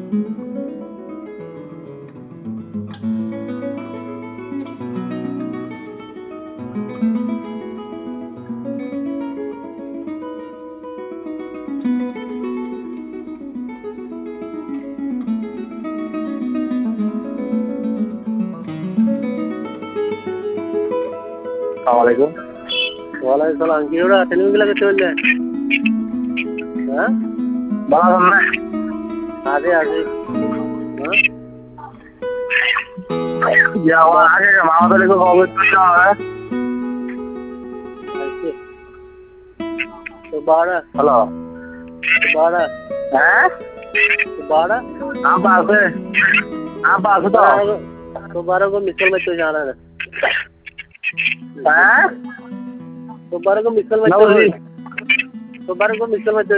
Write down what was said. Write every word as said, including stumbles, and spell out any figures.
আসসালামাইকুম। ওয়ালাইকুম সালাম। কি ওরা টেলিভিশন লাগে চললে? হ্যাঁ ভালো আছেন না? আছি আছি। হ্যাঁ যে আমার আগে মামাদের লিখে খবর দিতে হবে। আচ্ছা তো বাড়া হ্যালো, তো বাড়া হ্যাঁ তো बारह आप আছে आप আছে তো तो बारह को मिसल में तो जाना है হ্যাঁ तो बारह को मिसल में না तो বুঝি तो बारह को मिसल में